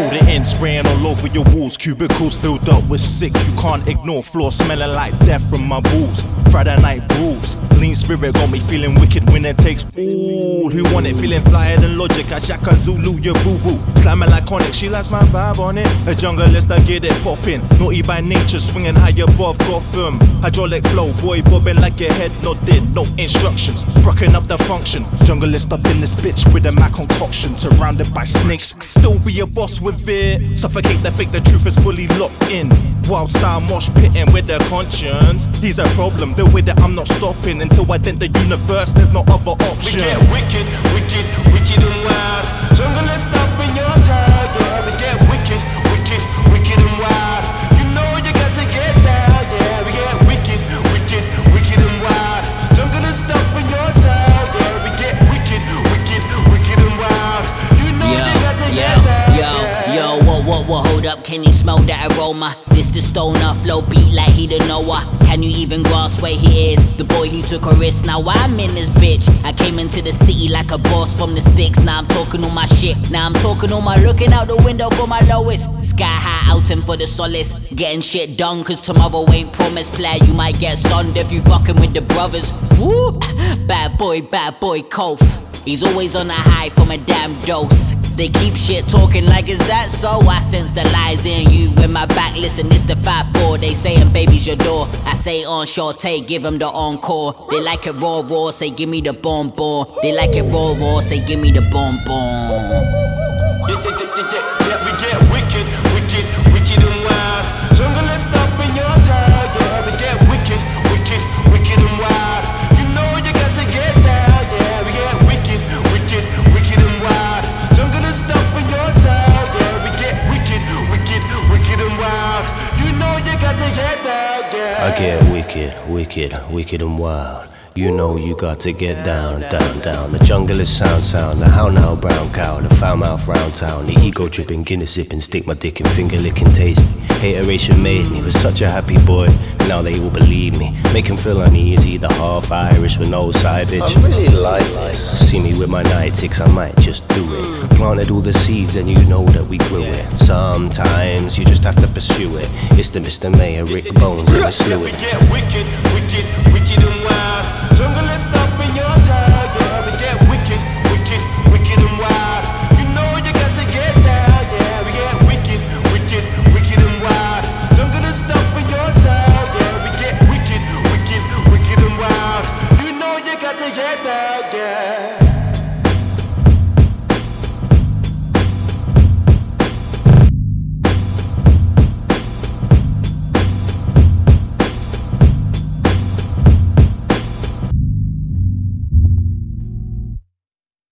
hold it in, spraying all over your walls. Cubicles filled up with sick, you can't ignore. Floor smelling like death from my balls. Friday night rules, lean spirit got me feeling wicked when it takes all. Who want it? Feeling flyer than logic. I Shaka Zulu, your boo boo. Slamming like Onyx, she likes my vibe on it. A junglist, I get it popping. Naughty by nature, swinging high above Gotham. Hydraulic flow, boy bobbing like your head nodded. No instructions, rocking up the function. Junglist up in this bitch with a Mac concoction. Surrounded by snakes, still be a boss with it. Suffocate the fake, the truth is fully locked in. Wild style mosh pitting with their conscience. He's a problem, the way that I'm not stopping until I dent the universe, there's no other option. We get wicked, wicked, wicked and wild. Junglist up in your target. We get wicked, wicked, wicked and wild. You know you got to get down, yeah. We get wicked, wicked, wicked and wild. Junglist up in your target. We get wicked, wicked, wicked and wild. You know you got to get down. What, hold up, can you smell that aroma? This the stoner flow beat like he the Noah. Can you even grasp where he is? The boy who took a risk, now I'm in this bitch. I came into the city like a boss from the sticks. Now I'm talking all my shit, now I'm talking all my looking out the window for my lowest. Sky high outing for the solace. Getting shit done cause tomorrow ain't promised. Player, you might get sunned if you fucking with the brothers. Woo! Bad boy, Kof. He's always on a high from a damn dose. They keep shit talking like is that so? I sense the lies in you with my back. Listen, it's the 5-4. They saying baby's your door. I say on short take, give them the encore. They like it raw, say give me the bonbon. They like it raw, say give me the bonbon. Yeah, we get wicked, wicked, wicked and wild. Junglist up in your target. We get wicked, wicked, wicked and wild. You know you got to get down, yeah. We get wicked, wicked, wicked and wild. Junglist up in your target. We get wicked, wicked, wicked and wild. You know you got to get down, yeah. I get wicked, wicked, wicked and wild. You know you got to get down, down, down. The jungle is sound, the how now brown cow, the foul mouth round town, the ego tripping, Guinness sipping, stick my dick in finger licking taste. Hateration made me, was such a happy boy. Now they all believe me, make him feel uneasy. The half Irish with no side bitch. I really like this. See me with my night ticks, I might just do it. Planted all the seeds and you know that we grew it. Sometimes you just have to pursue it. It's the Mr. Mayor, Rick Bones, and the slew it. We get wicked, wicked, wicked and wild. Junglist up in your target.